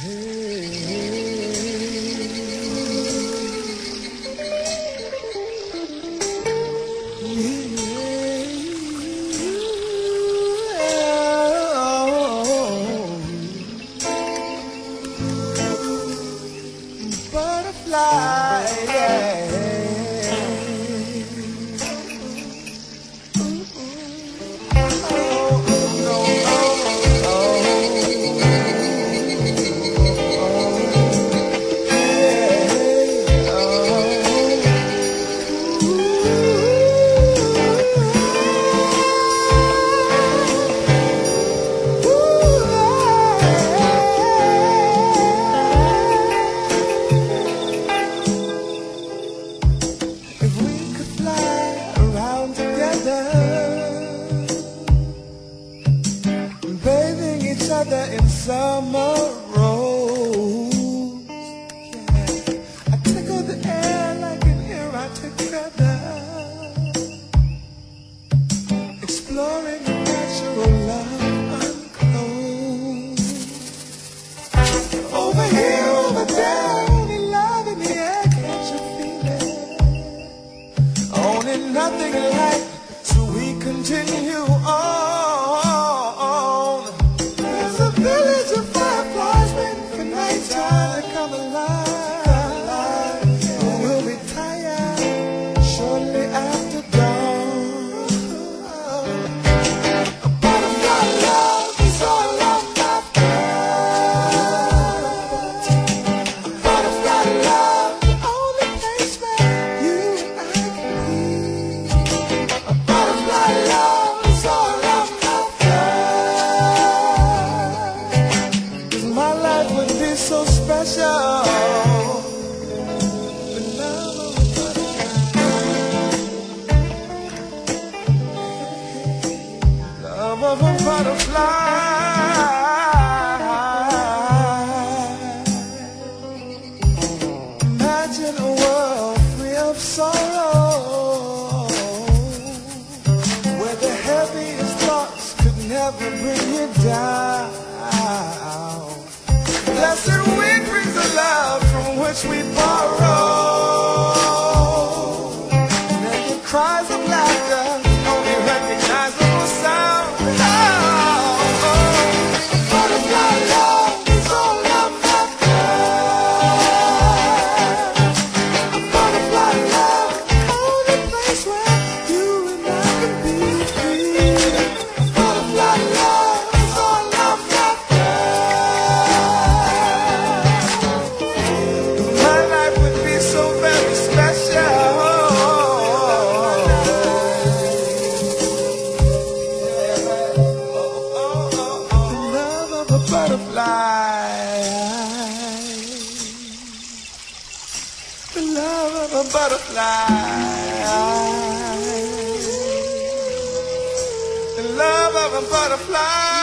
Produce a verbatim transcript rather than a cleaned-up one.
Butterfly, yeah. Bathing each other in summer rose. Yeah. I tickle the air like an erotic feather, exploring a natural love unclosed. Over here, over there, only love in the air, can't you feel it? Only nothing like, so we continue on. So special, the love of a butterfly, love of a butterfly. Imagine a world free of sorrow, where the heaviest thoughts could never bring you down. Blessed wind brings the love from which we borrow. And the cries of laughter, only recognizable sound. Oh, oh. Butterfly love is all I'm after. Butterfly love, only place where you and I can be free. Butterfly love is all I'm after. Butterfly, the love of a butterfly, the love of a butterfly.